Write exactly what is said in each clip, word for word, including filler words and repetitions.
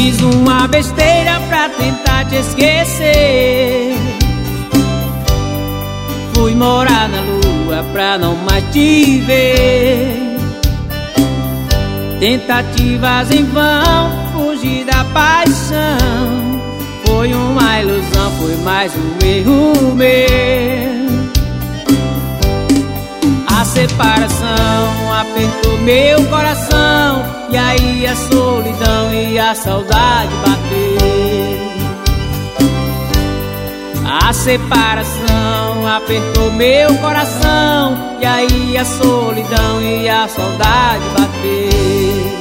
Fiz uma besteira pra tentar te esquecer. Fui morar na lua pra não mais te ver. Tentativas em vão, fugir da paixão. Foi uma ilusão, foi mais um erro meu. A separação apertou meu coração, e aí a solidão e a saudade bateu. A separação apertou meu coração, e aí a solidão e a saudade bateu.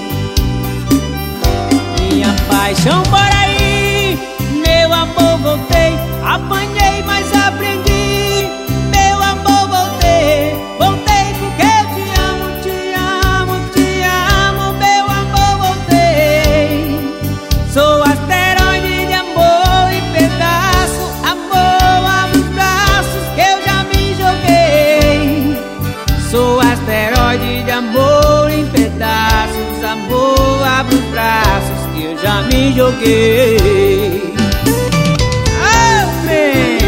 Minha paixão por aí, meu amor voltei. Apanhei, mas aprendi, meu amor voltei. Voltei porque eu te amo, te amo, te amo, meu amor voltei. Sou asteroide de amor em pedaço, amor, abre os braços que eu já me joguei. Sou asteroide de amor em pedaços, amor, abre os braços que eu já me joguei. Amém.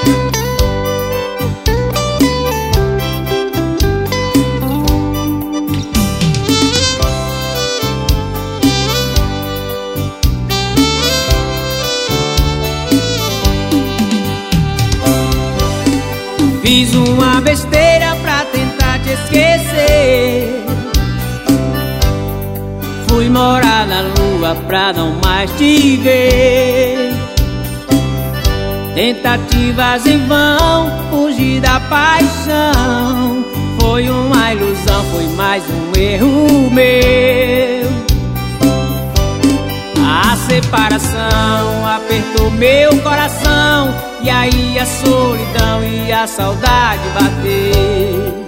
Fiz uma besteira pra tentar te esquecer. Fui morar na lua pra não mais te ver. Tentativas em vão, fugir da paixão. Foi uma ilusão, foi mais um erro meu. A separação apertou meu coração, e aí a solidão e a saudade bateu.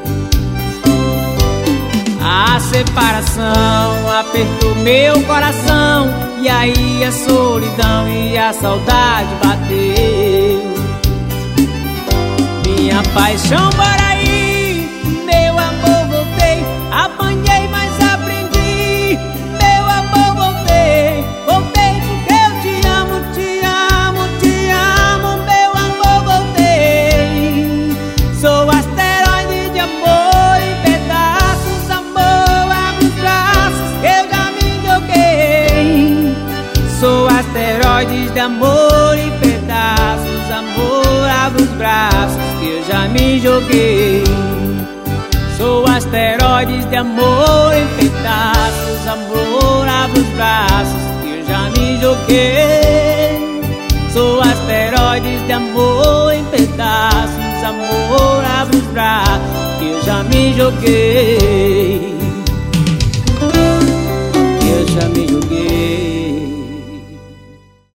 A separação apertou meu coração, e aí a solidão e a saudade bateu. Minha paixão por aí, meu amor voltei. Apanhei, mas aprendi, meu amor voltei. Voltei porque eu te amo, te amo, te amo, meu amor voltei. Sou asteroide de amor em pedaços, amor, abre os braços que eu já me joguei. Sou asteroide de amor em pedaços, amor, abre os braços que eu já me joguei. Sou asteroides de amor em pedaços, amor, abre os braços que eu já me joguei. Sou asteroides de amor em pedaços, amor, abre os braços que eu já me joguei. Que eu já me joguei.